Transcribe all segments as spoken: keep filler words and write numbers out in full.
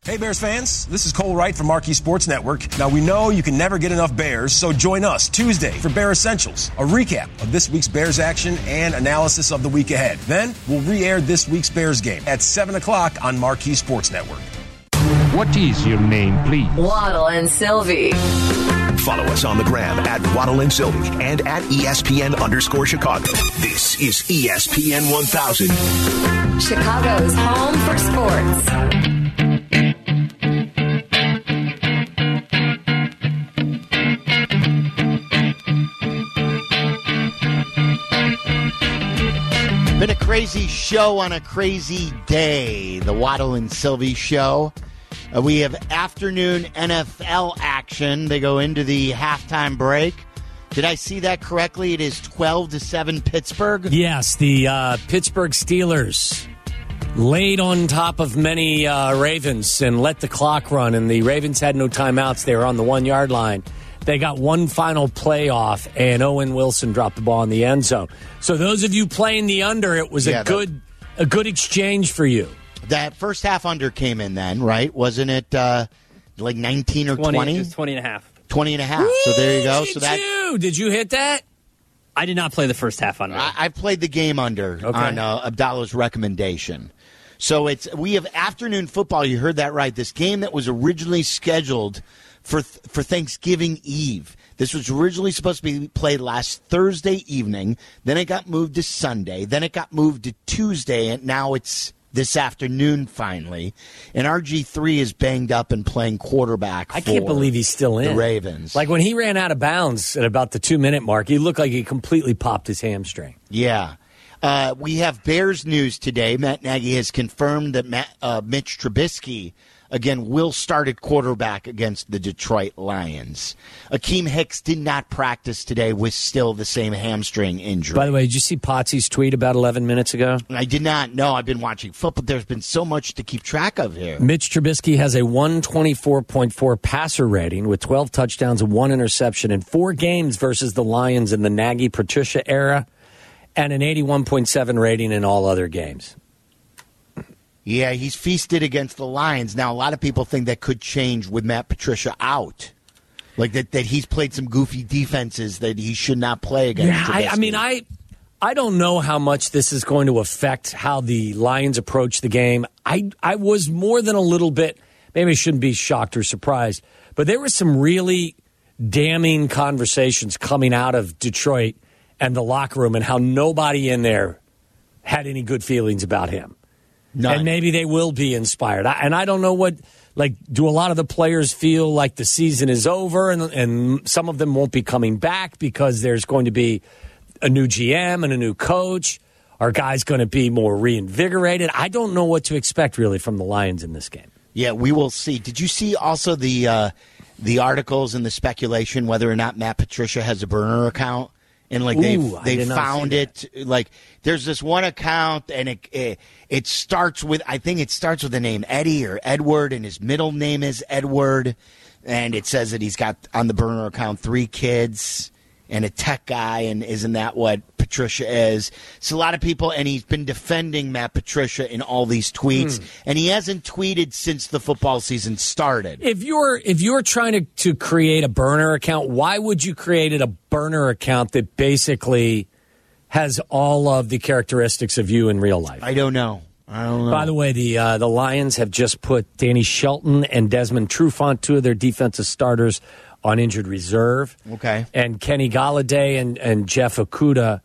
Hey Bears fans, this is Cole Wright from Marquee Sports Network. Now we know you can never get enough Bears, so join us Tuesday for Bear Essentials, a recap of this week's Bears action and analysis of the week ahead. Then we'll re-air this week's Bears game at seven o'clock on Marquee Sports Network. What is your name, please? Waddle and Sylvie. Follow us on the gram at Waddle and Sylvie and at E S P N underscore Chicago. This is E S P N one thousand. Chicago's home for sports. Been a crazy show on a crazy day. The Waddle and Sylvie show. Uh, we have afternoon N F L action. They go into the halftime break. Did I see that correctly? It is twelve to seven Pittsburgh? Yes, the uh, Pittsburgh Steelers laid on top of many uh, Ravens and let the clock run, and the Ravens had no timeouts. They were on the one-yard line. They got one final play off, and Owen Wilson dropped the ball in the end zone. So those of you playing the under, it was yeah, a good that, a good exchange for you. That first half under came in then, right? Wasn't it uh, like nineteen or twenty? twenty? It was twenty and a half. twenty and a half. So there you go. Did so that you? Did you hit that? I did not play the first half under. I, I played the game under okay. on uh, Abdallah's recommendation. So it's we have afternoon football. You heard that right. This game that was originally scheduled for for Thanksgiving Eve. This was originally supposed to be played last Thursday evening. Then it got moved to Sunday. Then it got moved to Tuesday, and now it's this afternoon finally. And R G three is banged up and playing quarterback. I can't believe he's still in the Ravens. Like when he ran out of bounds at about the two-minute mark, he looked like he completely popped his hamstring. Yeah. Uh, we have Bears news today. Matt Nagy has confirmed that Matt, uh, Mitch Trubisky, again, will start at quarterback against the Detroit Lions. Akeem Hicks did not practice today with still the same hamstring injury. By the way, did you see Potsy's tweet about eleven minutes ago? I did not. No, I've been watching football. There's been so much to keep track of here. Mitch Trubisky has a one twenty-four point four passer rating with twelve touchdowns and one interception in four games versus the Lions in the Nagy-Patricia era, and an eighty-one point seven rating in all other games. Yeah, he's feasted against the Lions. Now, a lot of people think that could change with Matt Patricia out. Like that, that he's played some goofy defenses that he should not play against. Yeah, I, I mean, I I don't know how much this is going to affect how the Lions approach the game. I, I was more than a little bit, maybe I shouldn't be shocked or surprised, but there were some really damning conversations coming out of Detroit and the locker room and how nobody in there had any good feelings about him. None. And maybe they will be inspired. I, and I don't know what, like, do a lot of the players feel like the season is over and, and some of them won't be coming back because there's going to be a new G M and a new coach? Are guys going to be more reinvigorated? I don't know what to expect, really, from the Lions in this game. Yeah, we will see. Did you see also the uh, the articles and the speculation whether or not Matt Patricia has a burner account? And like they they found it, like there's this one account, and it, it it starts with I think it starts with the name Eddie or Edward, and his middle name is Edward, and it says that he's got on the burner account three kids and a tech guy, and isn't that what Patricia is? So a lot of people, and he's been defending Matt Patricia in all these tweets, mm. and he hasn't tweeted since the football season started. If you're if you're trying to, to create a burner account, why would you create a burner account that basically has all of the characteristics of you in real life? I don't know. I don't know. By the way, the uh, the Lions have just put Danny Shelton and Desmond Trufant, two of their defensive starters, on injured reserve. Okay. And Kenny Golladay and, and Jeff Okudah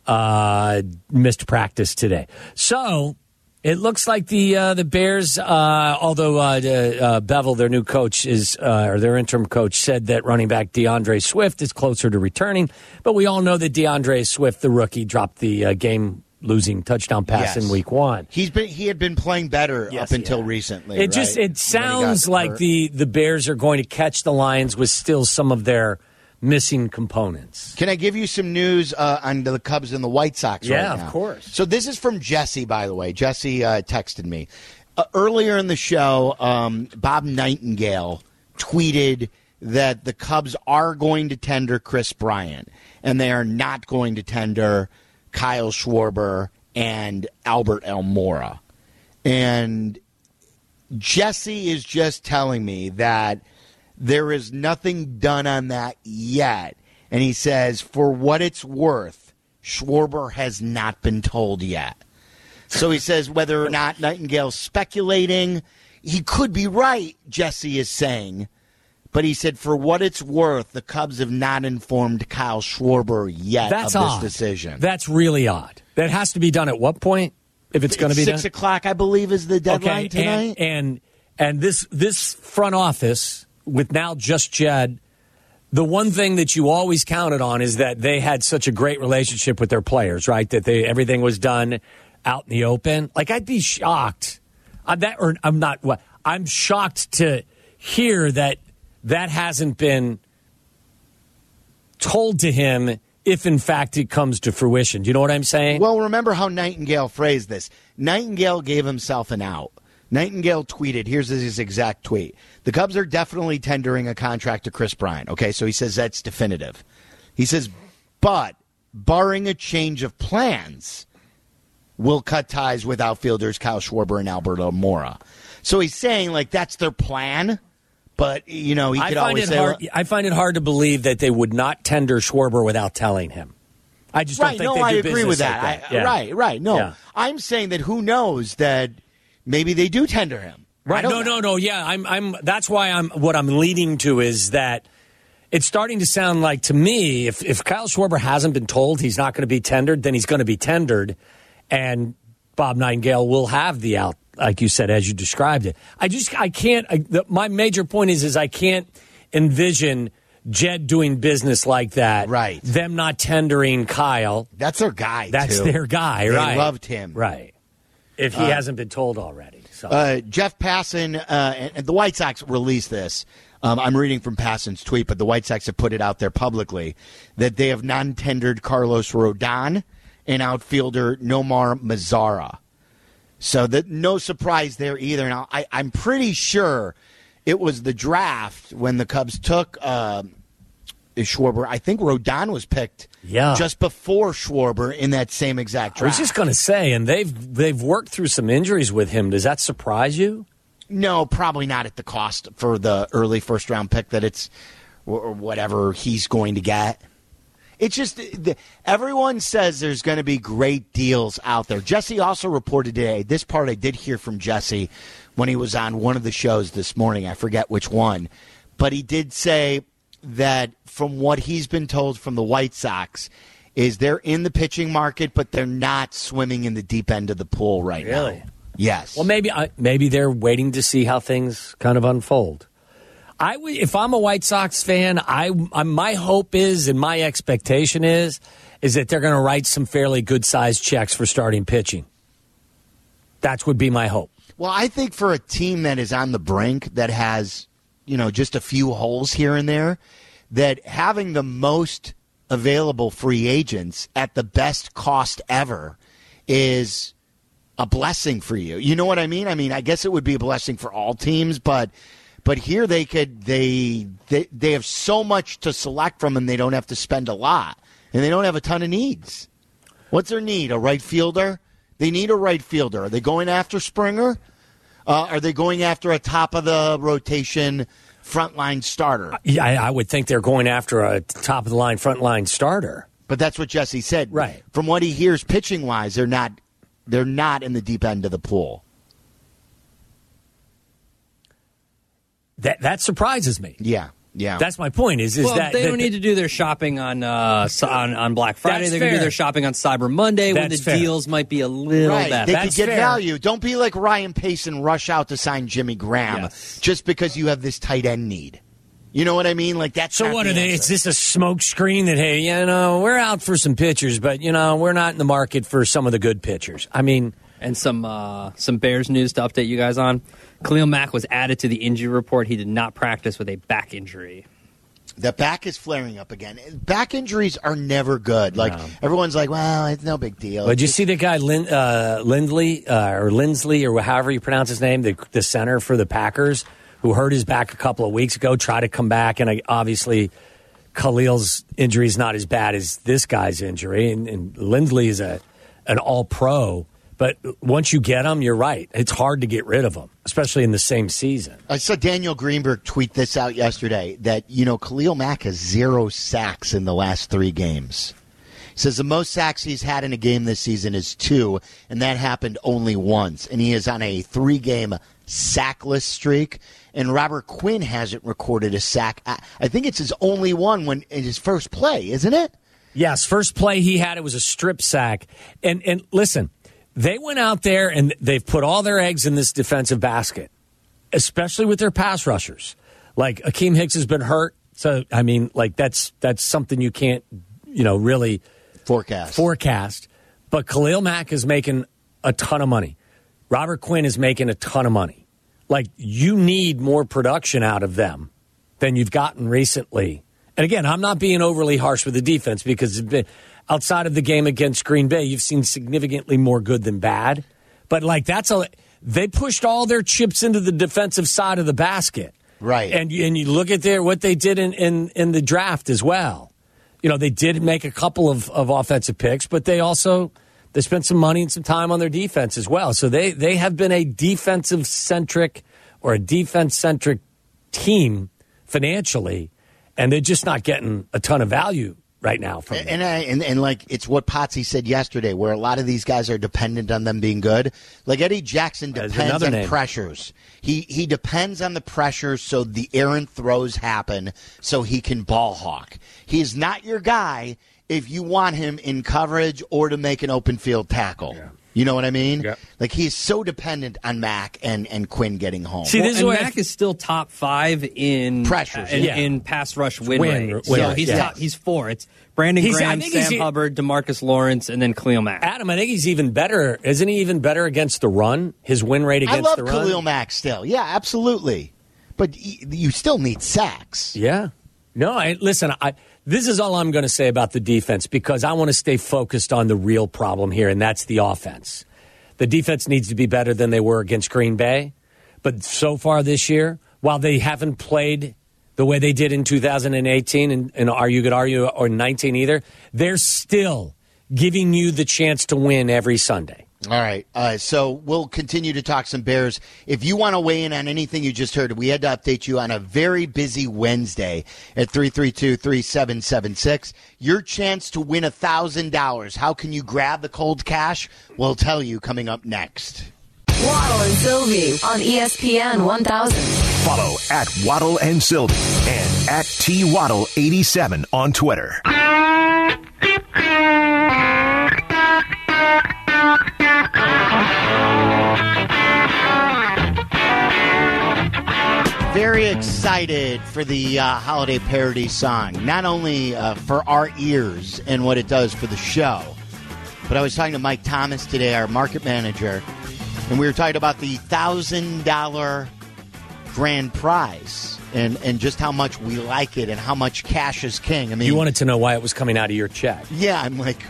uh, missed practice today. So it looks like the uh, the Bears, uh, although uh, uh, Bevel, their new coach, is uh, or their interim coach, said that running back DeAndre Swift is closer to returning. But we all know that DeAndre Swift, the rookie, dropped the uh, game losing touchdown pass yes. in week one. He's been he had been playing better yes, up until yeah. recently. It just right? it sounds like the, the Bears are going to catch the Lions with still some of their missing components. Can I give you some news uh, on the Cubs and the White Sox yeah, right now? of course. So this is from Jesse, by the way. Jesse uh, texted me. Uh, earlier in the show, um, Bob Nightingale tweeted that the Cubs are going to tender Chris Bryant, and they are not going to tender Kyle Schwarber and Albert Almora. And Jesse is just telling me that there is nothing done on that yet. And he says, for what it's worth, Schwarber has not been told yet. So he says whether or not Nightingale's speculating, he could be right, Jesse is saying. But he said, for what it's worth, the Cubs have not informed Kyle Schwarber yet That's of this odd. decision. That's really odd. That has to be done at what point? If it's going to be Six done? o'clock, I believe, is the deadline okay, tonight. And, and and this this front office with now just Jed, the one thing that you always counted on is that they had such a great relationship with their players, right? That they everything was done out in the open. Like I'd be shocked. I'm that, or I'm not. What I'm shocked to hear that that hasn't been told to him. If, in fact, it comes to fruition. Do you know what I'm saying? Well, remember how Nightingale phrased this. Nightingale gave himself an out. Nightingale tweeted, here's his exact tweet. The Cubs are definitely tendering a contract to Chris Bryant. Okay, so he says that's definitive. He says, but barring a change of plans, we'll cut ties with outfielders Kyle Schwarber and Alberto Mora. So he's saying, like, that's their plan. But, you know, he I could find always it say... hard, I find it hard to believe that they would not tender Schwarber without telling him. I just right, don't think no, they do I agree business with like that. that. I, Yeah. Right, right. No, Yeah. I'm saying that who knows that maybe they do tender him. Right? No, no, no. Yeah, I'm. I'm. That's why I'm. What I'm leading to is that it's starting to sound like to me, if if Kyle Schwarber hasn't been told he's not going to be tendered, then he's going to be tendered, and Bob Nightingale will have the out, like you said, as you described it. I just, I can't. I, the, my major point is, is I can't envision Jed doing business like that. Right. Them not tendering Kyle. That's their guy, That's too. their guy, They right? loved him. Right. If he Uh, hasn't been told already. So. Uh, Jeff Passan, uh, and, and the White Sox released this. Um, I'm reading from Passan's tweet, but the White Sox have put it out there publicly that they have non-tendered Carlos Rodon and outfielder Nomar Mazara. So that no surprise there either. Now, I, I'm pretty sure it was the draft when the Cubs took uh, Schwarber. I think Rodon was picked Yeah. just before Schwarber in that same exact I draft. was just going to say, and they've they've worked through some injuries with him. Does that surprise you? No, probably not at the cost for the early first round pick that it's or whatever he's going to get. It's just the, everyone says there's going to be great deals out there. Jesse also reported today. This part I did hear from Jesse when he was on one of the shows this morning. I forget which one, but he did say that from what he's been told from the White Sox is they're in the pitching market, but they're not swimming in the deep end of the pool right Really? now. Yes. Well, maybe I maybe they're waiting to see how things kind of unfold. I would, if I'm a White Sox fan, I, I my hope is and my expectation is is that they're going to write some fairly good sized checks for starting pitching. That would be my hope. Well, I think for a team that is on the brink, that has, you know, just a few holes here and there, that having the most available free agents at the best cost ever is a blessing for you. You know what I mean? I mean, I guess it would be a blessing for all teams, but but here they could they they they have so much to select from, and they don't have to spend a lot, and they don't have a ton of needs. What's their need? A right fielder? They need a right fielder. Are they going after Springer? Uh, are they going after a top of the rotation frontline starter? Yeah, I, I would think they're going after a top of the line frontline starter. But that's what Jesse said. Right. From what he hears pitching wise, they're not they're not in the deep end of the pool. That that surprises me. Yeah. Yeah. That's my point. Is is well, that they that- don't need to do their shopping on uh, so- on, on Black Friday. That's They're going to do fair. their shopping on Cyber Monday when the That's fair. deals might be a little Right. better. They That's could get fair. value. Don't be like Ryan Pace and rush out to sign Jimmy Graham Yes. just because you have this tight end need. You know what I mean? Like that's So not what the are they? answer. Is this a smoke screen that, hey, you know, we're out for some pitchers, but, you know, we're not in the market for some of the good pitchers? I mean, And some uh, some Bears news to update you guys on. Khalil Mack was added to the injury report. He did not practice with a back injury. The back is flaring up again. Back injuries are never good. Like everyone's like, well, it's no big deal. did you see the guy Lin, uh, Lindley uh, or Lindsley or however you pronounce his name, the, the center for the Packers, who hurt his back a couple of weeks ago, tried to come back, and I, obviously Khalil's injury is not as bad as this guy's injury, and, and Lindsley is a an All-Pro But once you get them, you're right. It's hard to get rid of them, especially in the same season. I saw Daniel Greenberg tweet this out yesterday that, you know, Khalil Mack has zero sacks in the last three games. He says the most sacks he's had in a game this season is two, and that happened only once. And he is on a three-game sackless streak. And Robert Quinn hasn't recorded a sack. I think it's his only one when in his first play, isn't it? Yes, first play he had, it was a strip sack. And and listen, they went out there and they've put all their eggs in this defensive basket, especially with their pass rushers. Like, Akeem Hicks has been hurt. So, I mean, like, that's that's something you can't, you know, really forecast. Forecast. But Khalil Mack is making a ton of money. Robert Quinn is making a ton of money. Like, you need more production out of them than you've gotten recently. And again, I'm not being overly harsh with the defense because outside of the game against Green Bay, you've seen significantly more good than bad. But, like, that's a they pushed all their chips into the defensive side of the basket. Right. And, and you look at their what they did in, in, in the draft as well. You know, they did make a couple of, of offensive picks, but they also they spent some money and some time on their defense as well. So they, they have been a defensive-centric or a defense-centric team financially, and they're just not getting a ton of value right now from and, them. and, I, and and like it's what Potsy said yesterday, where a lot of these guys are dependent on them being good. Like Eddie Jackson depends on name. pressures. He he depends on the pressures so the errant throws happen so he can ball hawk. He's not your guy if you want him in coverage or to make an open field tackle. Yeah. You know what I mean? Yeah. Like, he's so dependent on Mack and, and Quinn getting home. See, this well, is and Mack is still top five in pressures, in, yeah. in pass rush win, win rate. win so rate, he's yeah. top, he's four. It's Brandon he's, Graham, Sam Hubbard, DeMarcus Lawrence, and then Khalil Mack. Adam, I think he's even better. Isn't he even better against the run? His win rate against I love the run? Khalil Mack still. Yeah, absolutely. But y- you still need sacks. Yeah. No, I, listen, I, this is all I'm going to say about the defense because I want to stay focused on the real problem here, and that's the offense. The defense needs to be better than they were against Green Bay. But so far this year, while they haven't played the way they did in two thousand eighteen, and, and are you could argue, or nineteen either, they're still giving you the chance to win every Sunday. All right. Uh, so we'll continue to talk some Bears. If you want to weigh in on anything you just heard, we had to update you on a very busy Wednesday at three three two, three seven seven six. Your chance to win one thousand dollars. How can you grab the cold cash? We'll tell you coming up next. Waddle and Sylvie on E S P N one thousand. Follow at Waddle and Sylvie and at T Waddle eighty-seven on Twitter. Very excited for the uh, holiday parody song, not only uh, for our ears and what it does for the show, but I was talking to Mike Thomas today, our market manager, and we were talking about the one thousand dollars grand prize and, and just how much we like it and how much cash is king. I mean, You wanted to know why it was coming out of your check. Yeah, I'm like,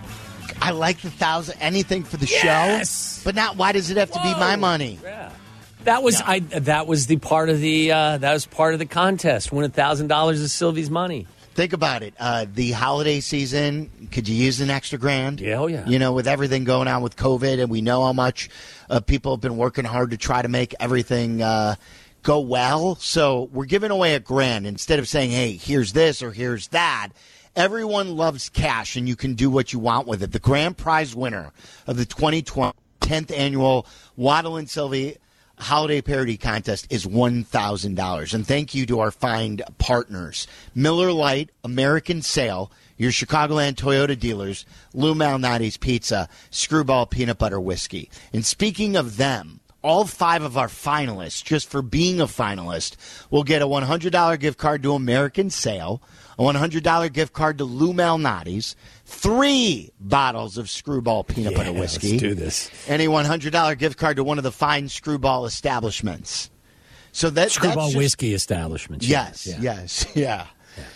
I like the thousand, anything for the Yes! show, but not why does it have to be my money? Yeah. That was Yeah. I. That was the part of the. Uh, that was part of the contest. Win a thousand dollars of Sylvie's money. Think about it. Uh, the holiday season, could you use an extra grand? Yeah, oh yeah. You know, with everything going on with COVID, and we know how much uh, people have been working hard to try to make everything uh, go well. So we're giving away a grand instead of saying, hey, here's this or here's that. Everyone loves cash, and you can do what you want with it. The grand prize winner of the twenty twenty tenth annual Waddle and Sylvie Holiday Parody Contest is one thousand dollars. And thank you to our fine partners, Miller Lite, American Sale, your Chicagoland Toyota dealers, Lou Malnati's Pizza, Screwball Peanut Butter Whiskey. And speaking of them, all five of our finalists, just for being a finalist, will get a one hundred dollars gift card to American Sale, a one hundred dollars gift card to Lou Malnati's, three bottles of Screwball Peanut Yeah, Butter Whiskey. let's do this. And a one hundred dollars gift card to one of the fine Screwball establishments. So that, Screwball that's just, whiskey establishments. Yes, yeah. yes, yeah.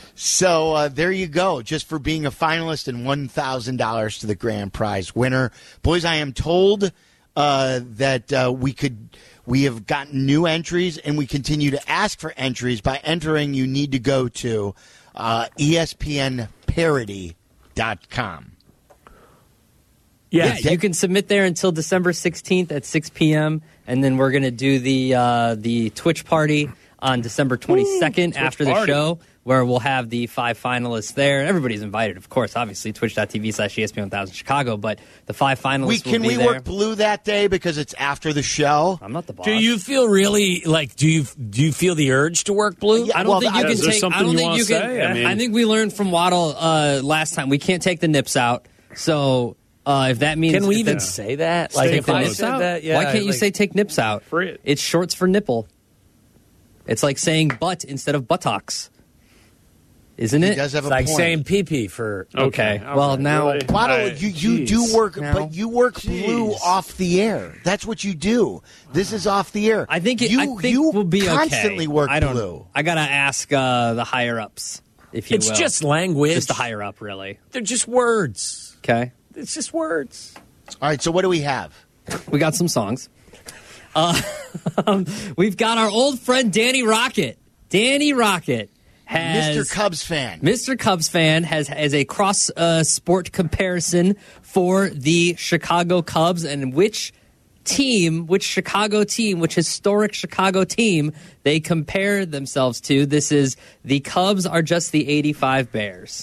So uh, there you go, just for being a finalist and one thousand dollars to the grand prize winner. Boys, I am told uh, that uh, we could we have gotten new entries, and we continue to ask for entries. By entering, you need to go to uh, E S P N parody dot com. Yeah, Yeah, you can submit there until December sixteenth at six p.m. And then we're going to do the uh, the Twitch party on December twenty-second Ooh, after the party. show, where we'll have the five finalists there. Everybody's invited, of course, obviously, twitch.tv slash ESPN one thousand Chicago, but the five finalists We, will can be we there. work blue that day because it's after the show? I'm not the boss. Do you feel really like? Do you do you feel the urge to work blue? Yeah, I don't well, think you I- can Is there take. I something don't you think wanna you can. say? I I, mean- think we learned from Waddle uh, last time. We can't take the nips out. So uh, if that means, Can we if even that- say that? Stay if I close. said that, yeah. Why can't you like- say take nips out? Free it. It's shorts for nipple. It's like saying butt instead of buttocks, isn't He it? does have It's a like point. saying pee pee for? Okay. Well, now- really? Waddle, I- you, you jeez. do work, Now- but you work blue Jeez. off the air. That's what you do. This is off the air. I think it, you, I think you we'll be constantly okay. work I don't. blue. I gotta ask uh, the higher ups, if you It's will. just language. Just the higher up, really. They're just words. Okay. It's just words. All right, so what do we have? We got some songs. Uh, we've got our old friend Danny Rocket. Danny Rocket has Mister Cubs fan. Mister Cubs fan has has a cross uh, sport comparison for the Chicago Cubs and which team, which Chicago team, which historic Chicago team they compare themselves to. This is the Cubs are just the eighty-five Bears.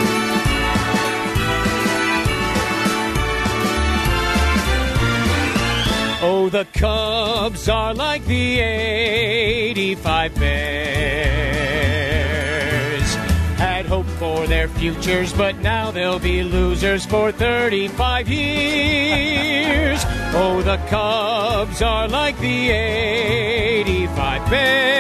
Oh, the Cubs are like the eighty-five Bears. Had hope for their futures, but now they'll be losers for thirty-five years. Oh, the Cubs are like the eighty-five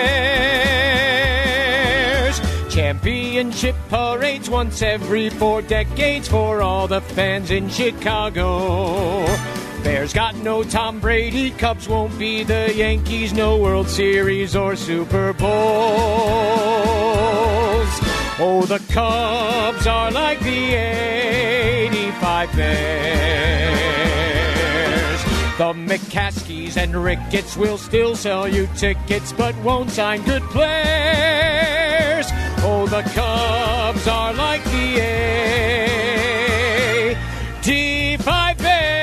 Bears. Championship parades once every four decades for all the fans in Chicago. Bears got no Tom Brady, Cubs won't be the Yankees, no World Series or Super Bowls. Oh, the Cubs are like the eighty-five Bears. The McCaskies and Ricketts will still sell you tickets, but won't sign good players. Oh, the Cubs are like the eighty-five Bears.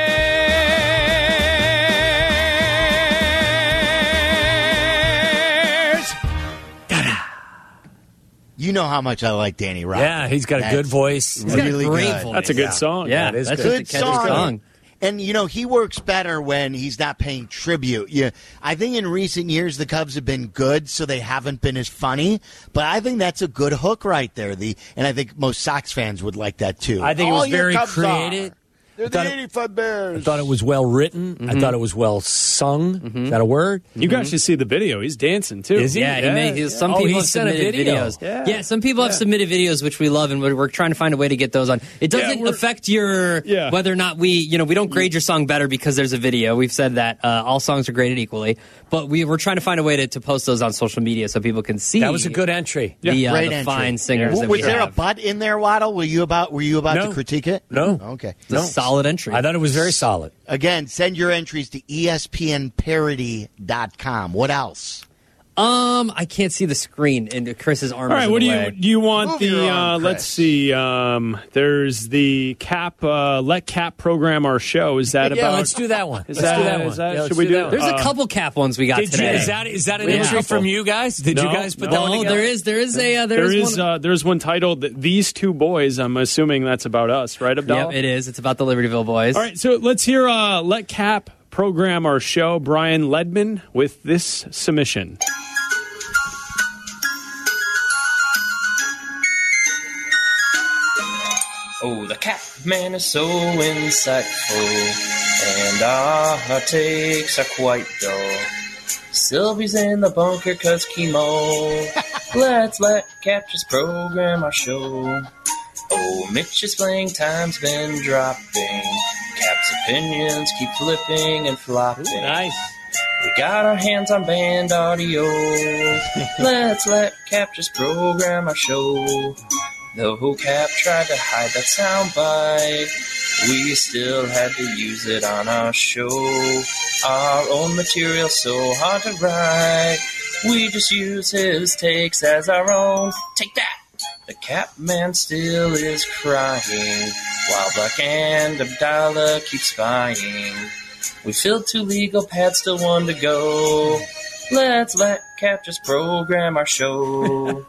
You know how much I like Danny Rocket. Yeah, he's got a That's good voice. got a Really great good. voice. That's a good Yeah. song. Yeah, that is that's good. just Good a catchy song. song. And, you know, he works better when he's not paying tribute. Yeah, I think in recent years the Cubs have been good, so they haven't been as funny. But I think that's a good hook right there. The And I think most Sox fans would like that, too. I think it All was your very Cubs creative. are. They're thought the it- eighty-five Bears. I thought it was well written. I thought it was well sung. Is that a word? You guys should see the video. He's dancing, too. Is he? Yeah, he made, he, some Oh, people he have sent a submitted video. videos. Yeah. Yeah, some people have submitted videos, which we love, and we're, we're trying to find a way to get those on. It doesn't Yeah, we're- affect your Yeah. whether or not we, you know, we don't grade your song better because there's a video. We've said that uh, all songs are graded equally, but we we're trying to find a way to, to post those on social media so people can see. That was a good entry. the, uh, Great the entry. fine singers W- that was we there have. a butt in there, Waddle? Were you about Were you about No. to critique it? No. Okay. It's a solid entry. I thought it was very solid. Again, send your entries to E S P N parody dot com. What else? Um, I can't see the screen, and Chris's arm. All is right, in what the do you way. do? You want Move the? your Uh, arm, let's Chris. see. Um, there's the Cap. Uh, let Cap program our show. Is that Yeah, about? let's do that one. Is let's that- do that is one. that- Yeah, let's should we do that it? one. There's Uh, a couple cap ones we got Did you, today. is that is that an Yeah. entry from you guys? Did you No, guys put no. that one No, together? there is there is a uh, there There is is. one. Uh, there's one titled "These Two Boys." I'm assuming that's about us, right, Abdallah? Yep, it is. It's about the Libertyville boys. All right, so let's hear uh, Let Cap program our show. Brian Ledman with this submission. Oh, the Cap man is so insightful, and our takes are quite dull. Sylvie's in the bunker cause chemo. Let's let Cap just program our show. Oh, Mitch's playing time's been dropping. Cap's opinions keep flipping and flopping. Ooh, nice. We got our hands on band audio. Let's let Cap just program our show. Though Cap tried to hide that soundbite, we still had to use it on our show. Our own material so hard to write, we just use his takes as our own. Take that! The Capman still is crying, while Black and Abdallah keep spying. We filled two legal pads, still one to go. Let's let Cap just program our show.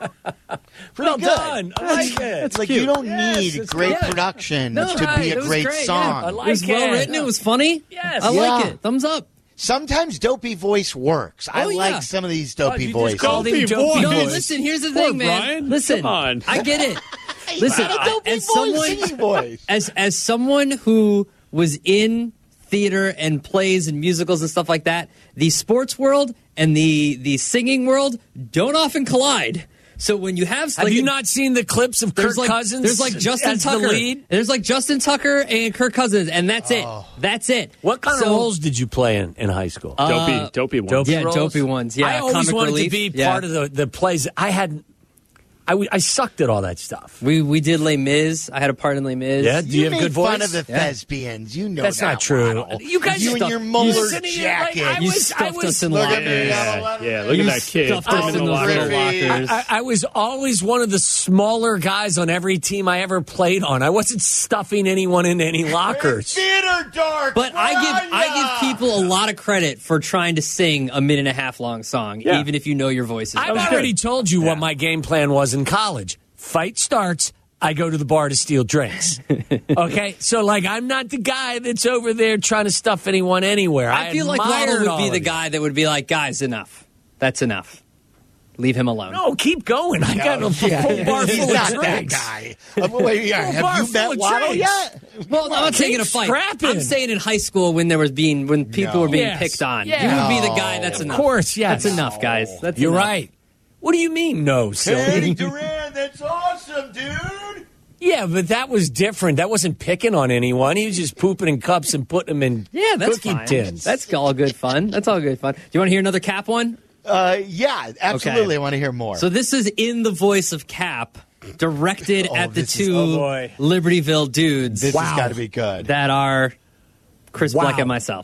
well good. done. I like it. It's like cute. you don't Yes, need it's great good. production No, to right, be it a was great great, song. yeah. I It like was it. well written. It was funny. Yes. I Yeah. like it. Thumbs up. Sometimes dopey voice works. I Oh, yeah. like some of these Oh, dopey you just voices. called him Dopey Dopey voice. No, voice. listen. Here's the Poor thing, man. Brian. Listen, Come on. I get it. He's Listen, got a I- dopey as voice, someone- singing voice. as as someone who was in theater and plays and musicals and stuff like that, the sports world and the the singing world don't often collide. So when you have, Have like, you not seen the clips of there's Kirk like, Cousins? There's like Justin as Tucker. the lead. There's like Justin Tucker and Kirk Cousins, and that's it. That's it. What kind So- of roles did you play in in high school? Dopey, dopey one. Dopey Yeah, roles? dopey ones. Yeah, I always comic wanted relief. to be Yeah. part of the, the plays. I had, I, w- I sucked at all that stuff. We we did Les Mis. I had a part in Les Mis. Yeah, do you, You have made good voice? fun of the Yeah. thespians. You know That's that, not true. Waddle. You guys you and stuff- your you molar sitting here like jacket. I You was- I stuffed was- us in Look at lockers. me. Yeah, yeah, look You at that kid. stuffed Put him us in in the those locker. little lockers. I, I was always one of the smaller guys on every team I ever played on. I wasn't stuffing anyone into any lockers. Theater dark. But I give I give people a lot of credit for trying to sing a minute and a half long song, Yeah. even if you know your voice is I've bad. already told you what my game plan was in college. Fight starts, I go to the bar to steal drinks. Okay? So, like, I'm not the guy that's over there trying to stuff anyone anywhere. I, I feel like admired Waddle would all be of the you. guy that would be like, guys, enough. That's enough. Leave him alone. No, keep going. I got a full Yeah, bar he's full not of that drinks. guy. Uh, wait, yeah, Full bar have you full met of Waddle drinks. yet? Well, I'm not Keep taking a fight. scrapping. I'm saying in high school when there was being when people No. were being Yes. picked on. Yeah. You would be the guy that's Of enough. course, yes. That's enough, guys. That's You're enough. right. What do you mean, no, Eddie Sylvie? Duran, that's awesome, dude. Yeah, but that was different. That wasn't picking on anyone. He was just pooping in cups and putting them in Yeah, that's cookie fine. tins. That's all good fun. That's all good fun. Do you want to hear another Cap one? Uh, yeah, absolutely. Okay. I want to hear more. So this is in the voice of Cap, directed Oh, at the this is- two oh, boy. Libertyville dudes this Wow. has got to be good. that are Chris Wow. Black and myself.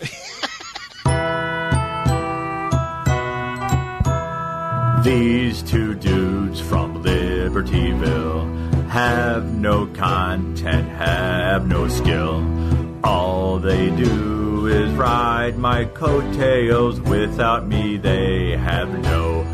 These two dudes from Libertyville have no content, have no skill. All they do is ride my coattails. Without me, they have no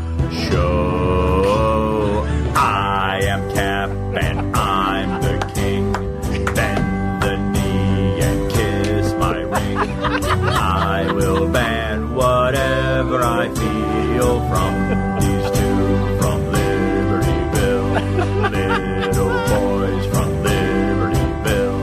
show. I am Cap and I'm the king. Bend the knee and kiss my ring. I will ban whatever I feel from these two from Libertyville. Little boys from Libertyville.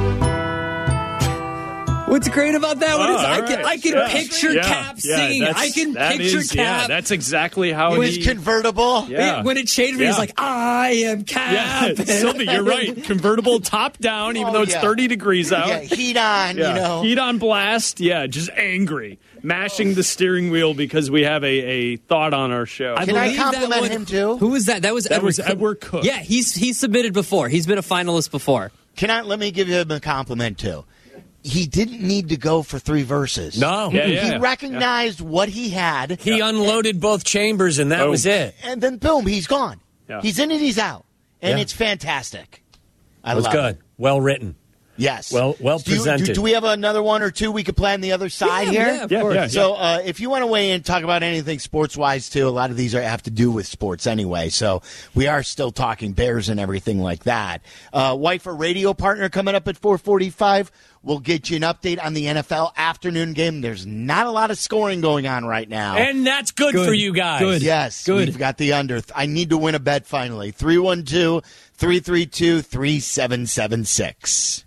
What's great about that one is Oh, I all can right. I can Yeah. picture Yeah. Cap Yeah, singing. that's- I can that picture is- Yeah, Cap. that's exactly how When he. it's convertible. Yeah. When it changed, he's Yeah. like, I am Cap. Yeah, Sylvie, you're right. Convertible top down, even Oh, though it's yeah. thirty degrees out. Yeah, heat on, Yeah. you know. Heat on blast. Yeah, just angry. Mashing the steering wheel because we have a, a thought on our show. I Can I believe that compliment one- him, too? Who was that? That was That Edward was Cook. Edward Cook. Yeah, he's he's submitted before. He's been a finalist before. Can I let me give him a compliment too? He didn't need to go for three verses. No. Yeah, yeah, he yeah. recognized what he had, He unloaded both chambers, and that Oh. was it. and then boom, he's gone. Yeah. He's in it, he's out, and Yeah. it's fantastic. I It was love good. it. Well written. Yes. Well- well do you- do- presented. Do, we have another one or two we could play on the other side Yeah, here? yeah, of Yeah, course. yeah. So uh, if you want to weigh in, talk about anything sports-wise, too, a lot of these are, have to do with sports anyway. So we are still talking Bears and everything like that. Uh, wife or radio partner coming up at four forty-five. We'll get you an update on the N F L afternoon game. There's not a lot of scoring going on right now. And that's good, Good. for you guys. Good. Yes, Good. we've got the under. I need to win a bet finally. three one two, three three two, three seven seven six.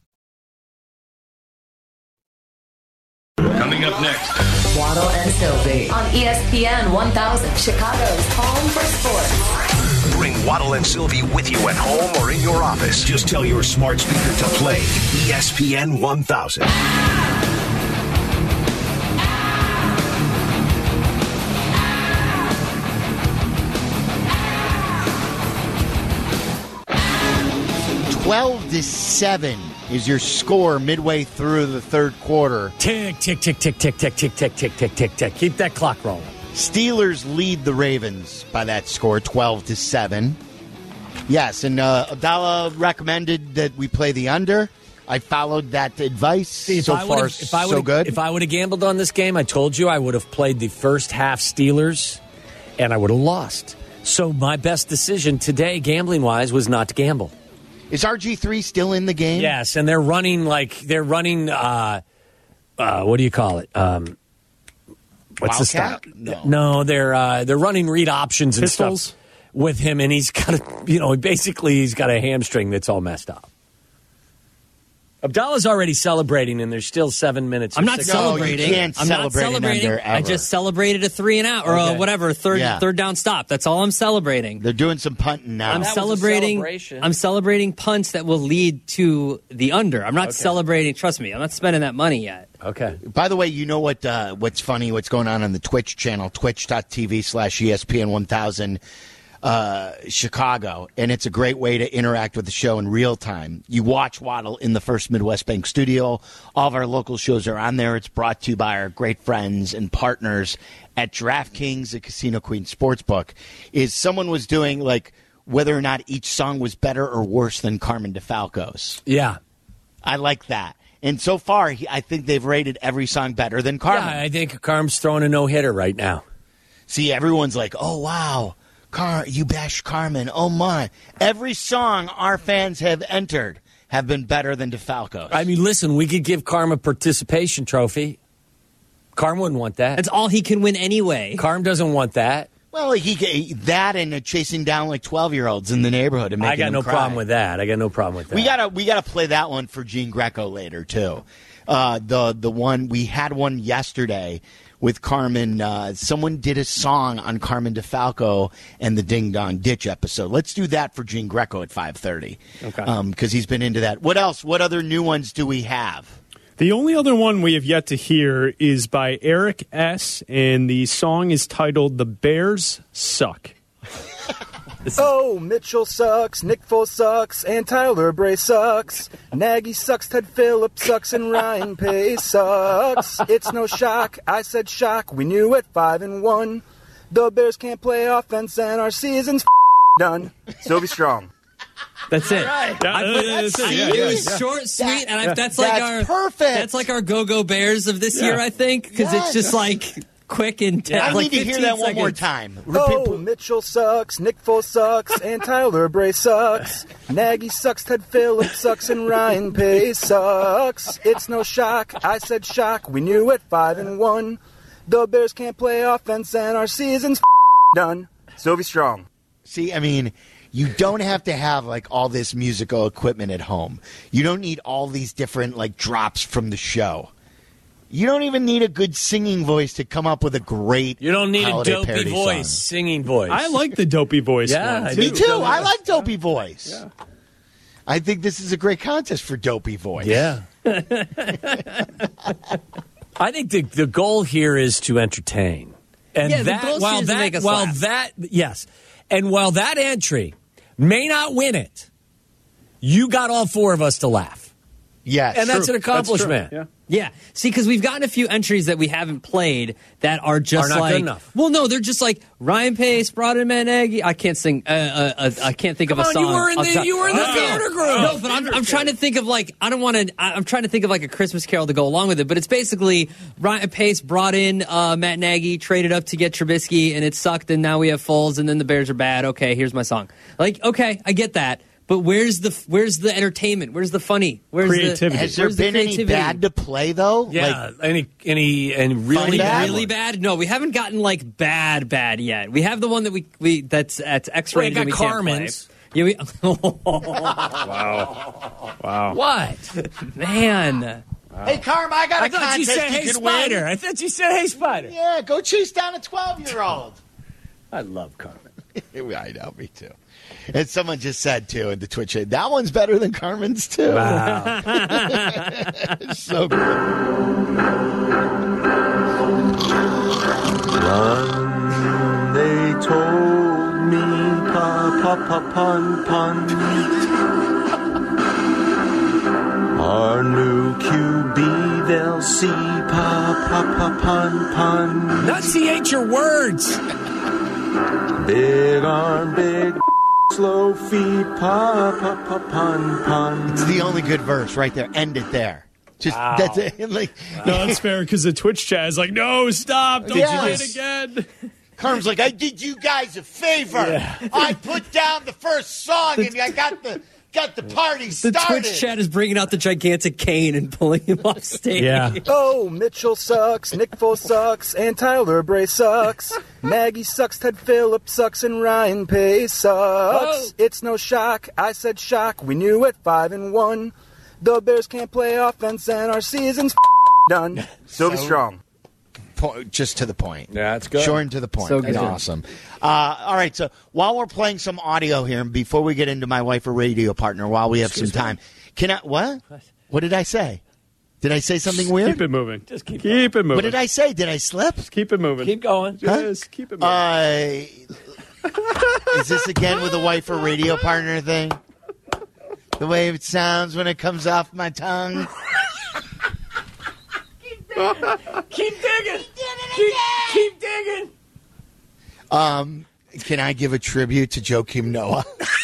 Coming up next. Waddle and Sylvie on E S P N one thousand, Chicago's home for sports. Bring Waddle and Sylvie with you at home or in your office. Just tell your smart speaker to play E S P N one thousand. twelve to seven is your score midway through the third quarter. Tick, tick, tick, tick, tick, tick, tick, tick, tick, tick, tick, tick. Keep that clock rolling. Steelers lead the Ravens by that score, twelve to seven. Yes, and uh, Abdallah recommended that we play the under. I followed that advice. See, if so I far, if I so good. If I would have gambled on this game, I told you I would have played the first half Steelers, and I would have lost. So my best decision today, gambling-wise, was not to gamble. Is R G three still in the game? Yes, and they're running like they're running. Uh, uh, what do you call it? Um, what's Wildcat? the No. style? No, they're uh, they're running read options and Pistols? stuff with him, and he's got a, you know basically he's got a hamstring that's all messed up. Abdallah's already celebrating, and there's still seven minutes. I'm or not six- celebrating. No, you can't I'm not celebrate an celebrating. under, I ever. just celebrated a three and out or Okay. a whatever third Yeah. third down stop. That's all I'm celebrating. They're doing some punting now. I'm That was a celebrating. celebration. I'm celebrating punts that will lead to the under. I'm not celebrating. Trust me, I'm not spending that money yet. Okay. By the way, you know what? Uh, what's funny? What's going on on the Twitch channel? Twitch.tv slash ESPN one thousand uh, Chicago, and it's a great way to interact with the show in real time. You watch Waddle in the First Midwest Bank studio. All of our local shows are on there. It's brought to you by our great friends and partners at DraftKings, the Casino Queen Sportsbook. Is someone was doing like whether or not each song was better or worse than Carmen DeFalco's. Yeah. I like that. And so far, he, I think they've rated every song better than Carmen. Yeah, I think Carm's throwing a no hitter right now. See, everyone's like, oh, wow, Car- you bashed Carmen. Oh, my. Every song our fans have entered have been better than DeFalco's. I mean, listen, we could give Carm a participation trophy. Carm wouldn't want that. That's all he can win anyway. Carm doesn't want that. well, he, he that and uh, chasing down like twelve-year-olds in the neighborhood and making I got them no cry. problem with that. I got no problem with that. We gotta we gotta play that one for Gene Greco later too. Uh, the the one we had one yesterday with Carmen. Uh, someone did a song on Carmen DeFalco and the Ding Dong Ditch episode. Let's do that for Gene Greco at five thirty. Okay. Um, because he's been into that. What else? What other new ones do we have? The only other one we have yet to hear is by Eric S., and the song is titled "The Bears Suck." Oh, Mitchell sucks, Nick Foles sucks, and Tyler Bray sucks. Nagy sucks, Ted Phillips sucks, and Ryan Pace sucks. It's no shock, I said shock, we knew at five and one. The Bears can't play offense, and our season's done. Still be strong. That's it. Yeah, I put, that's it. Yeah, it yeah, was yeah. short, sweet, That- and I, that's like that's our perfect. That's like our go-go Bears of this Yeah. year, I think, because Yes. it's just like quick and I like need to hear fifteen that one more seconds. time. Oh, Repeat- Mitchell sucks, Nick Foles sucks, and Tyler Bray sucks. Nagy sucks, Ted Phillips sucks, and Ryan Pace sucks. It's no shock, I said shock, we knew at five and one. The Bears can't play offense, and our season's done. Still be strong. See, I mean, you don't have to have like all this musical equipment at home. You don't need all these different like drops from the show. You don't even need a good singing voice to come up with a great. You don't need a holiday dopey parody voice, song. singing voice. I like the dopey voice Yeah, one, I too. Me too. I like dopey voice. Yeah. I think this is a great contest for dopey voice. Yeah. I think the the goal here is to entertain. And Yeah, the that goal here while is to that make us while laugh. that yes. And while that entry may not win it, you got all four of us to laugh. Yes. And that's True. an accomplishment. That's true. Yeah. Yeah. See, because we've gotten a few entries that we haven't played that are just Are not like, good enough. well, no, they're just like Ryan Pace brought in Matt Nagy. I can't sing. Uh, uh, uh, I can't think Come of a on, song. you were in I'll the try- you were in the No. theater group. No, but I'm, I'm trying to think of like I don't want to. I'm trying to think of like a Christmas Carol to go along with it. But it's basically Ryan Pace brought in uh, Matt Nagy, traded up to get Trubisky, and it sucked. And now we have Foles, and then the Bears are bad. Okay, here's my song. Like, okay, I get that. But where's the where's the entertainment? Where's the funny? Where's Creativity. The, Has there where's the been any creativity? bad to play though? Yeah. Like, any any and really Find bad. bad really one. bad? No, we haven't gotten like bad, bad yet. We have the one that we we that's that's X Well, you rated. got and we can't Carmen's. play. Yeah, we, Wow. Wow. What? man. hey, Carm, I got a I thought you contest said, "Hey, could Spider." win. I thought you said, "Hey, Spider." Yeah, go chase down a twelve-year-old. I love Carmen. I know, me too. And someone just said too in the Twitch, that one's better than Carmen's too. Wow. So good. One, they told me, pa pa pa pun pun. Our new Q B, they'll see, pa pa pa pun pun. Enunciate your words. Big arm, big slow feet, pa, pa, pa, pun, pun. It's the only good verse right there. End it there. Just Wow. that's it. Like, No, it's fair because the Twitch chat is like, no, stop. Don't Yes. say it again. Carm's like, I did you guys a favor. Yeah. I put down the first song and I got the got the party The started. Twitch chat is bringing out the gigantic cane and pulling him off stage. Yeah. Oh, Mitchell sucks, Nick Foles sucks, and Tyler Bray sucks. Nagy sucks, Ted Phillips sucks, and Ryan Pace sucks. It's no shock, I said shock, we knew it, five and one. The Bears can't play offense and our season's done. Still be So- strong. Po- just to the point. Yeah, that's good. Short and to the point. So That's good. awesome. Uh, all right, so while we're playing some audio here, and before we get into my wife or radio partner, while we have Excuse some time, can I, what? What did I say? Did I say something weird? Keep it moving. Just keep Keep it moving. What did I say? Did I slip? Just keep it moving. Keep going. Just keep it moving. Uh, is this again with a wife or radio partner thing? The way it sounds when it comes off my tongue? Keep digging. Keep, keep digging. Um, can I give a tribute to Joakim Noah?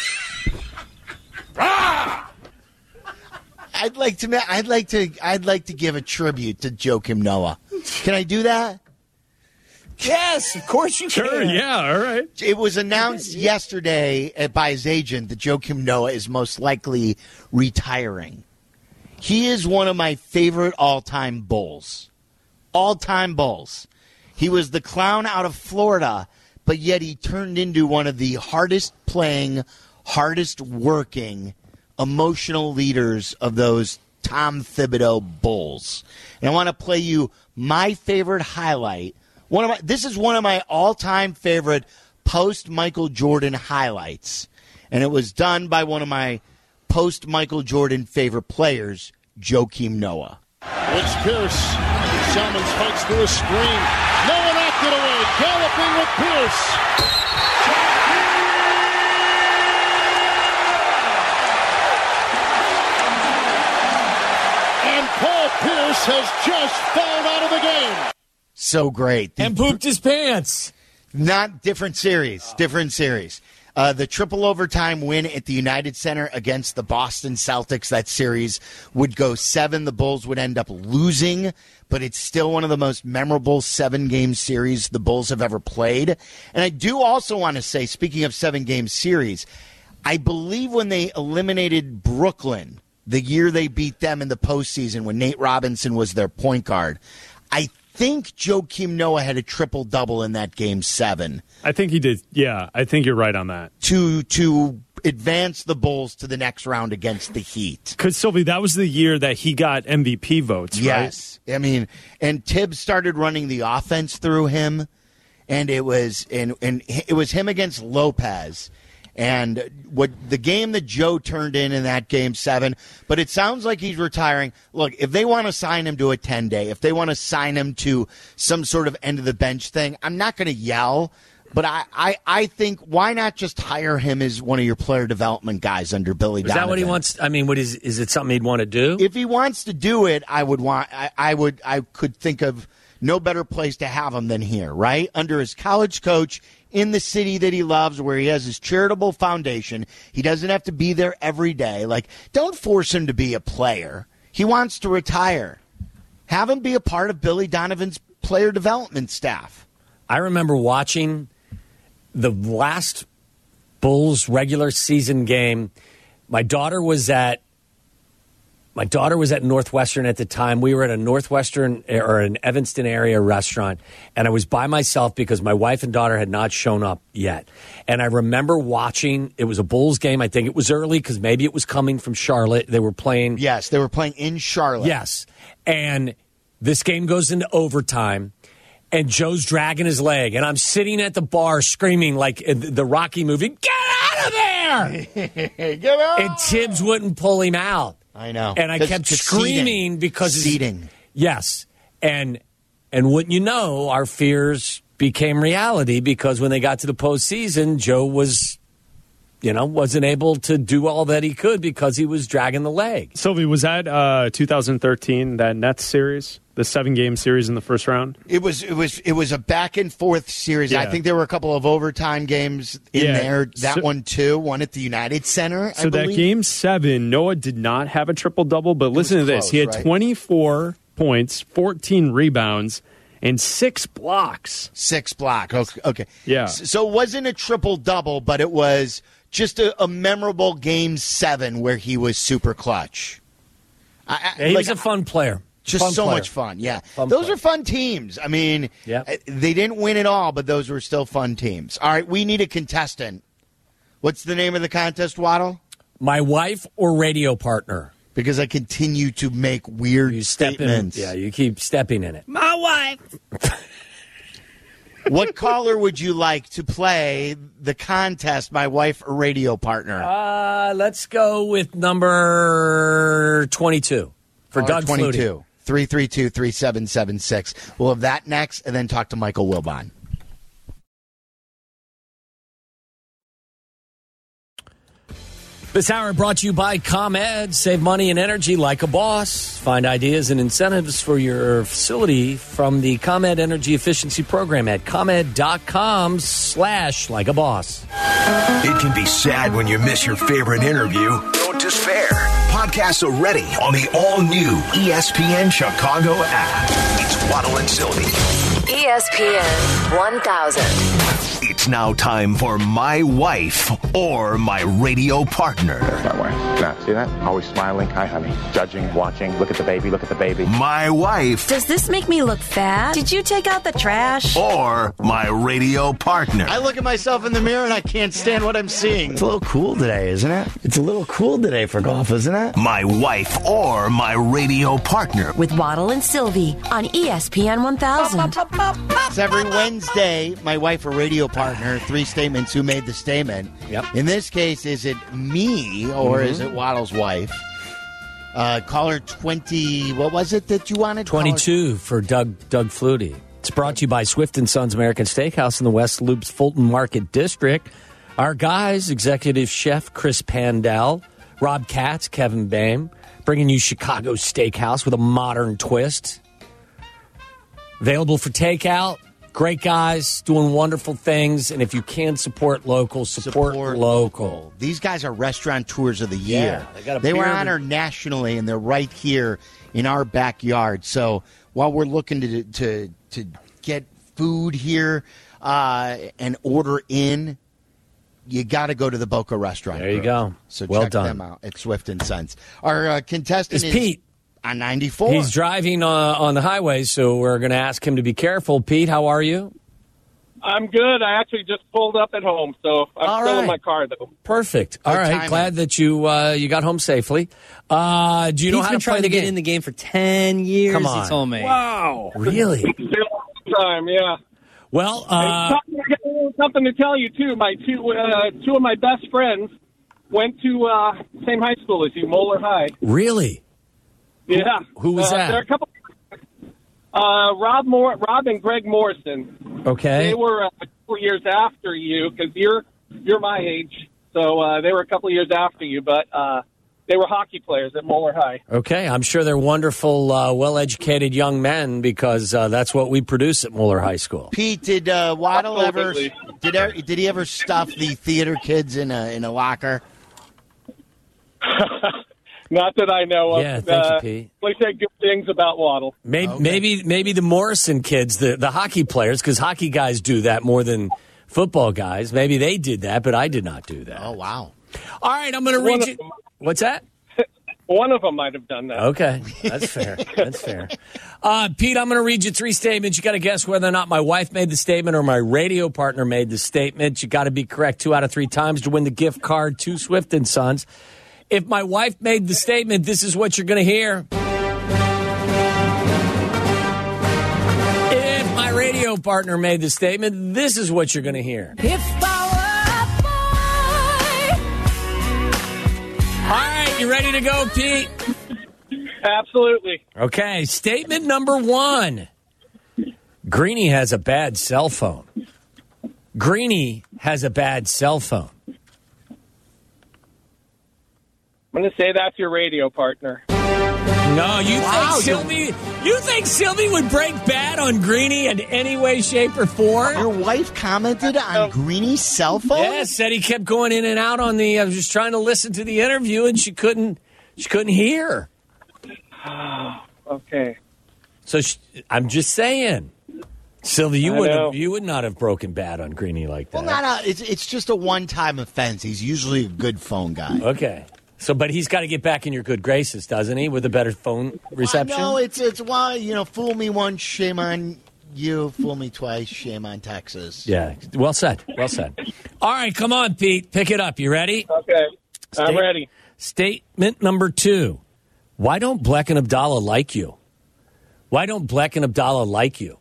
I'd like to. ma- I'd like to. I'd like to give a tribute to Joakim Noah. Can I do that? Yes, of course you Sure, can. yeah, all right. It was announced yesterday uh, by his agent that Joakim Noah is most likely retiring. He is one of my favorite all-time Bulls. All-time Bulls. He was the clown out of Florida, but yet he turned into one of the hardest playing, hardest working, emotional leaders of those Tom Thibodeau Bulls. And I want to play you my favorite highlight. One of my, this is one of my all-time favorite post-Michael Jordan highlights. And it was done by one of my post-Michael Jordan favorite players, Joakim Noah. It's Pierce. Salmons fights through a screen. No one knocked it away. Galloping with Pierce. And Paul Pierce has just fouled out of the game. So great. And pooped his pants. Not different series. Different series. Uh, the triple overtime win at the United Center against the Boston Celtics, that series would go seven. The Bulls would end up losing, but it's still one of the most memorable seven-game series the Bulls have ever played. And I do also want to say, speaking of seven-game series, I believe when they eliminated Brooklyn, the year they beat them in the postseason when Nate Robinson was their point guard, I think Joakim Noah had a triple-double in that game seven. I think he did. Yeah, I think you're right on that. To to advance the Bulls to the next round against the Heat. Because, Sylvie, that was the year that he got M V P votes, right? Yes. I mean, and Tibbs started running the offense through him, and it was and, and it was him against Lopez. And what the game that Joe turned in in that game seven, but it sounds like he's retiring. Look, if they want to sign him to a ten-day, if they want to sign him to some sort of end-of-the-bench thing, I'm not going to yell. But I, I, I think why not just hire him as one of your player development guys under Billy Is Donovan? that what he wants? I mean, what is is it something he'd want to do? If he wants to do it, I would want. I, I would. I could think of no better place to have him than here, right under his college coach in the city that he loves, where he has his charitable foundation. He doesn't have to be there every day. Like, don't force him to be a player. He wants to retire. Have him be a part of Billy Donovan's player development staff. I remember watching the last Bulls regular season game. My daughter was at my daughter was at Northwestern at the time. We were at a Northwestern or an Evanston area restaurant, and I was by myself because my wife and daughter had not shown up yet. And I remember watching. It was a Bulls game. I think it was early because maybe it was coming from Charlotte. They were playing. Yes, they were playing in Charlotte. Yes, and this game goes into overtime. And Joe's dragging his leg, and I'm sitting at the bar screaming like the Rocky movie, "Get out of there!" Get out! And Tibbs wouldn't pull him out. I know. And I kept screaming seating. because seating. Yes, and and wouldn't you know, our fears became reality because when they got to the postseason, Joe was, you know, wasn't able to do all that he could because he was dragging the leg. Sylvie, was that uh, two thousand thirteen, that Nets series? The seven-game series in the first round? It was it was it was a back and forth series. Yeah. I think there were a couple of overtime games in Yeah. there. That So- one too, one at the United Center. So I that believe. game seven, Noah did not have a triple-double, but listen to this. close, He had right? twenty-four points, fourteen rebounds, and six blocks. Six block. Okay. okay. Yeah. S- So it wasn't a triple double, but it was just a, a memorable game seven where he was super clutch. I, I, Yeah, he like, was a fun player. Just Fun so player. much fun. Yeah. Fun those player. are fun teams. I mean, Yeah. uh, they didn't win it all, but those were still fun teams. All right, we need a contestant. What's the name of the contest, Waddle? My wife or radio partner. Because I continue to make weird You step in, statements. yeah, you keep stepping in it. My wife. What caller would you like to play the contest, my wife or radio partner? Uh, let's go with number twenty-two for Caller Doug Flutie. twenty-two, three three two, three seven seven six. We'll have that next, and then talk to Michael Wilbon. This hour brought to you by ComEd. Save money and energy like a boss. Find ideas and incentives for your facility from the ComEd Energy Efficiency Program at ComEd.com slash like a boss. It can be sad when you miss your favorite interview. Don't despair. Podcasts are ready on the all-new E S P N Chicago app. It's Waddle and Sylvie. E S P N one thousand. It's now time for My Wife or My Radio Partner. My wife. Now, see that? Always smiling. Hi, honey. Judging, watching. Look at the baby. Look at the baby. My Wife Does this make me look fat? Did you take out the trash? or My Radio Partner. I look at myself in the mirror and I can't stand what I'm seeing. It's a little cool today, isn't it? It's a little cool today for golf, isn't it? My Wife or My Radio Partner. With Waddle and Sylvie on E S P N one thousand. It's every Wednesday, my wife or radio partner, three statements, who made the statement. Yep. In this case, is it me or Mhm. is it Waddle's wife? Uh, caller twenty, what was it that you wanted? twenty-two for Doug Doug Flutie. It's brought to you by Swift and Sons American Steakhouse in the West Loop's Fulton Market District. Our guys, executive chef Chris Pandel, Rob Katz, Kevin Boehm, bringing you Chicago Steakhouse with a modern twist. Available for takeout. Great guys doing wonderful things. And if you can support local, support, Support local. These guys are restaurateurs of the year. Yeah, they got a they were beer that- honored nationally, and they're right here in our backyard. So while we're looking to to to get food here uh, and order in, you got to go to the Boca Restaurant. There you Group. go. So Well check done. them out at Swift and Sons. Our uh, contestant It's is Pete. on ninety-four. He's driving uh, on the highway, so we're going to ask him to be careful. Pete, how are you? I'm good. I actually just pulled up at home, so I'm All still in right. my car, though. Perfect. All Good right. timing. Glad that you uh, you got home safely. Uh, do you know He's how been to play trying the to get game? in the game for ten years. Come on. He told me. Wow. Really? Time, yeah. Well, And uh, something, I got something to tell you, too. My two uh, two of my best friends went to uh, same high school as you, Moeller High. really? Yeah. who was uh, that? There are a couple. Uh, Rob Moore, Rob and Greg Morrison. Okay. They were uh, a couple years after you because you're you're my age, so uh, they were a couple years after you. But uh, they were hockey players at Moeller High. Okay. I'm sure they're wonderful, uh, well-educated young men because uh, that's what we produce at Moeller High School. Pete, did uh, Waddle ever Absolutely. did er, did he ever stuff the theater kids in a in a locker? Not that I know of. Yeah, thank you, uh, Pete. They say good things about Waddle. Maybe, maybe, maybe the Morrison kids, the, the hockey players, because hockey guys do that more than football guys. Maybe they did that, but I did not do that. Oh, wow. All right, I'm going to One read of you. them- What's that? One of them might have done that. Okay, that's fair. That's fair. Uh, Pete, I'm going to read you three statements. You got to guess whether or not my wife made the statement or my radio partner made the statement. You got to be correct two out of three times to win the gift card to Swift and Sons. If my wife made the statement, this is what you're going to hear. If my radio partner made the statement, this is what you're going to hear. If I All right, you ready to go, Pete? Absolutely. Okay, statement number one. Greeny has a bad cell phone. Greeny has a bad cell phone. I'm going to say that's your radio partner. No, you Wow, think Sylvie? You think Sylvie would break bad on Greeny in any way, shape, or form? Your wife commented on Greeny's cell phone? Yeah, said he kept going in and out on the. I was just trying to listen to the interview, and she couldn't. She couldn't hear. Okay. So she, I'm just saying, Sylvie, you I would know. you would not have broken bad on Greeny like that. Well, not a, it's, it's just a one-time offense. He's usually a good phone guy. Okay. So, but he's got to get back in your good graces, doesn't he, with a better phone reception? No, it's it's why you know, fool me once, shame on you. Fool me twice, shame on Texas. Yeah. Well said. Well said. All right, come on, Pete. Pick it up. You ready? Okay. I'm State- ready. Statement number two. Why don't Bleck and Abdallah like you? Why don't Bleck and Abdallah like you?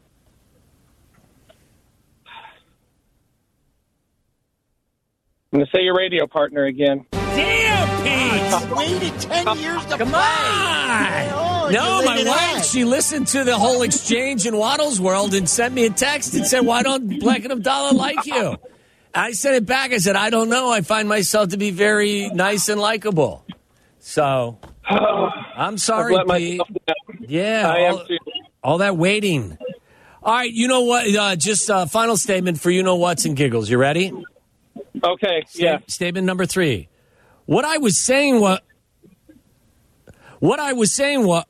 I'm going to say your radio partner again. Damn, Pete! I waited ten years to Come play. on! Oh, No, you my laid it wife, on. she listened to the whole exchange in Waddle's World and sent me a text and said, why don't Bleck and Abdallah like you? I sent it back. I said, I don't know. I find myself to be very nice and likable. So, I'm sorry, I've let Pete. myself down. Yeah, I all, am too. all that waiting. All right, you know what? Uh, just a final statement for you know what's and giggles. You ready? Okay, Sta- yeah. Statement number three. What I was saying what what I was saying what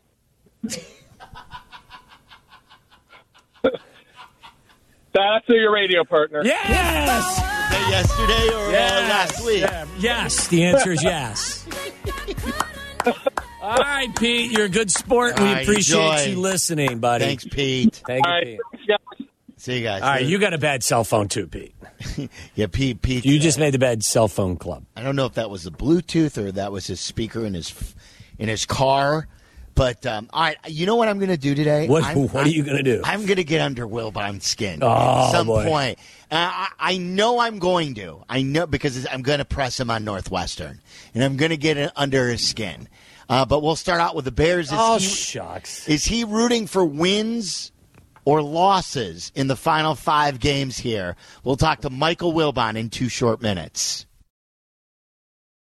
That's your radio partner. Yes! Was that yesterday or Yes. uh, last week? Yeah. Yes, the answer is yes. All right, Pete, you're a good sport. All We right, appreciate enjoy. you listening, buddy. Thanks, Pete. Thank you, All right. Pete. Yeah. See you guys. All right, you got a bad cell phone too, Pete. yeah, Pete. Pete. You just made the bad cell phone club. I don't know if that was the Bluetooth or that was his speaker in his in his car. But um, all right, you know what I'm going to do today? What I'm, What are you going to do? I'm going to get under Wilbon's skin Oh, at some boy. point. Uh, I, I know I'm going to. I know because I'm going to press him on Northwestern, and I'm going to get it under his skin. Uh, but we'll start out with the Bears. Is Oh, he, shucks. Is he rooting for wins or losses in the final five games here? We'll talk to Michael Wilbon in two short minutes.